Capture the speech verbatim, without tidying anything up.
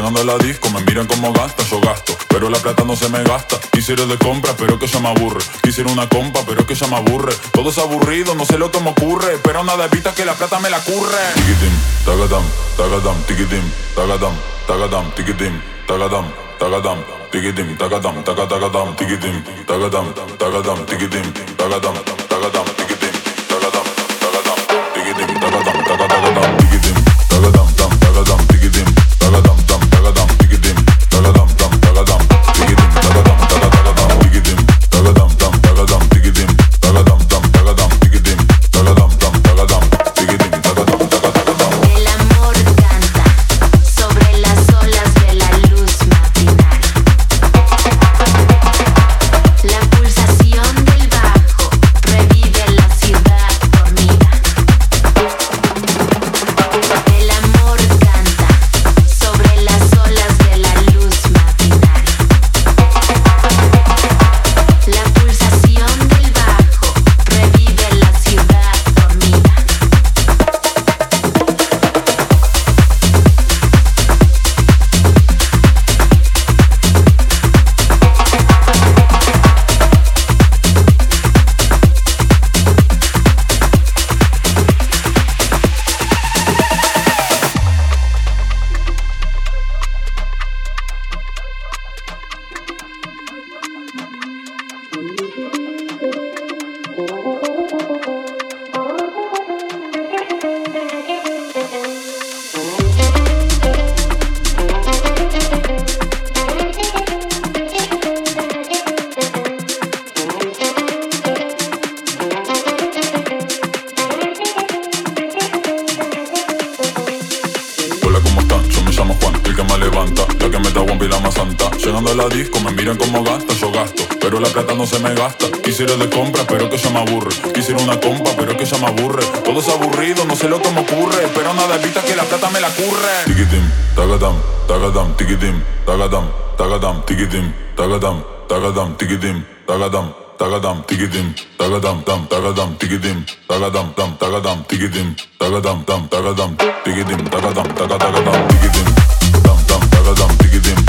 Llegando a la disco me miran como gasta, yo gasto, pero la plata no se me gasta. Quisiera ir de compra, pero que ya me aburre. Quisiera una compa, pero que ya me aburre. Todo es aburrido, no sé lo que me ocurre, pero nada evita que la plata me la curre. Tiquitim, tagadam, tagadam, tiquitim, tagadam, tagadam, tiquitim, tagadam, tagadam, tiquitim, tagadam, tagadam, tiquitim, tagadam, tagadam, tiquitim, tagadam, tagadam, tiquitim, tagadam, tagadam, tiquitim, tagadam, tagadam, tiquitim, tagadam, tam, tagadam, tiquitim, tagadam, tam, tagadam, tiquitim, tagadam, tam, tagadam, tiquitim, tagadam, tagadam, tiquitim, tagadam, tam, tagadam, tiquitim, tagadam, tam, tagadam, tiquitim, tagadam, tam, tagadam, tiquitim, tagadam, tagadam. El amor canta sobre las olas de la luz matinal. La pulsación del bajo revive la ciudad dormida. El amor canta sobre las olas de la luz matinal. La pulsación del bajo revive la ciudad dormida. Hola, ¿cómo están? Yo me llamo Juan, el que me levanta, la que me da guampa y la más santa. Llegando a la disco me miran como gasta, yo gasto, pero la plata no se me gasta. Quisiera ir de compra, pero que ya me aburre. Quisiera una compa, pero que ya me aburre. Todo es aburrido, no sé lo que me ocurre, pero nada evita que la plata me la curre. Tiquitim, tagadam, tagadam, tiquitim, tagadam, tagadam, tiquitim, tagadam, tagadam, tiquitim, tagadam, tagadam, tiquitim, tagadam, tam, tagadam, tiquitim, tagadam, tam, tagadam, tiquitim, tagadam, tam, tagadam, tiquitim, tagadam, tagadam, tiquitim, tam, tam, tagadam, tiquitim.